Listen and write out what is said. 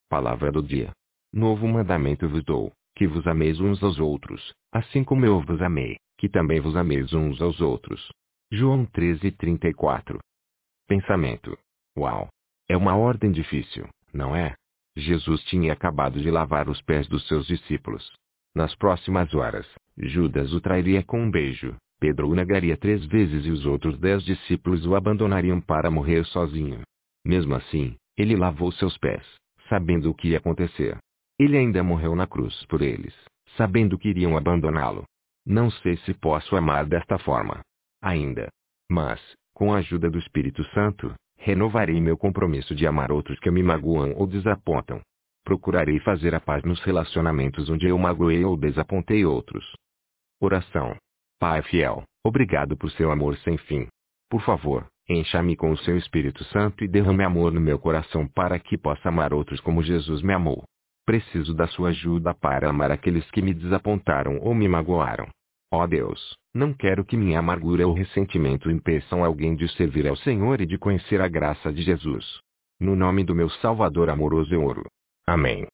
Palavra do dia. Novo mandamento vos dou, que vos ameis uns aos outros, assim como eu vos amei, que também vos ameis uns aos outros. João 13:34. Pensamento. Uau! É uma ordem difícil, não é? Jesus tinha acabado de lavar os pés dos seus discípulos. Nas próximas horas, Judas o trairia com um beijo, Pedro o negaria 3 vezes e os outros 10 discípulos o abandonariam para morrer sozinho. Mesmo assim, ele lavou seus pés, sabendo o que ia acontecer. Ele ainda morreu na cruz por eles, sabendo que iriam abandoná-lo. Não sei se posso amar desta forma ainda. Mas, com a ajuda do Espírito Santo, renovarei meu compromisso de amar outros que me magoam ou desapontam. Procurarei fazer a paz nos relacionamentos onde eu magoei ou desapontei outros. Oração. Pai fiel, obrigado por seu amor sem fim. Por favor, encha-me com o seu Espírito Santo e derrame amor no meu coração para que possa amar outros como Jesus me amou. Preciso da sua ajuda para amar aqueles que me desapontaram ou me magoaram. Ó Deus, não quero que minha amargura ou ressentimento impeçam alguém de servir ao Senhor e de conhecer a graça de Jesus. No nome do meu Salvador amoroso eu oro. Amém.